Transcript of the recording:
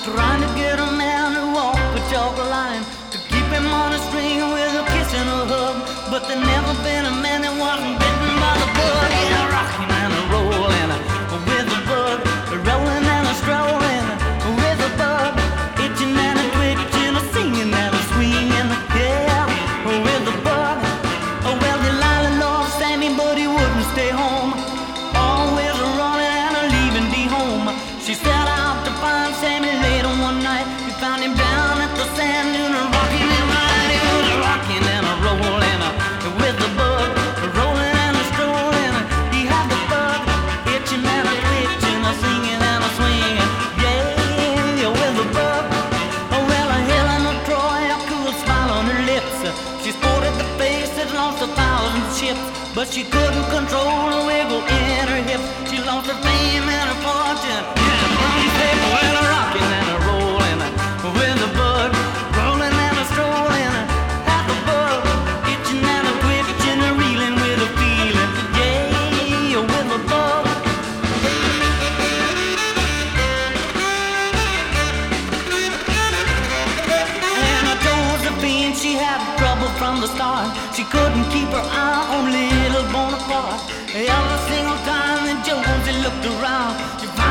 trying to get a man to walk a chalk line, to keep him on a string with a kiss and a hug. But there never been a man that wasn't bitten by the bug. Yeah, rocking and a rolling with the bug, rolling and a strolling with the bug, itching and a twitching, a singing and a swinging, yeah, with the bug. Oh well, Delilah loved Sammy, but he wouldn't stay home. Always running and a leaving the home. She set out to find Sammy later one night. We found him down at the sand dune, rocking and right. He was rocking and a rolling with the bug, rolling and a strolling. He had the bug, itching and a twitching, a singing and a swinging, yeah, with the bug. Oh well, Helen of Troy, a cool smile on her lips. She sported the face that lost 1,000 ships, but she couldn't control the wiggle in her hips. She lost her fame and her fortune. Well, rocking and a rolling with the bug, rolling and a strolling, had the bug, itching and a twitching, a reeling with a feeling, yeah, with the bug. And Josephine, she had trouble from the start. She couldn't keep her eye on little Bonaparte. Every single time that Josie looked around, she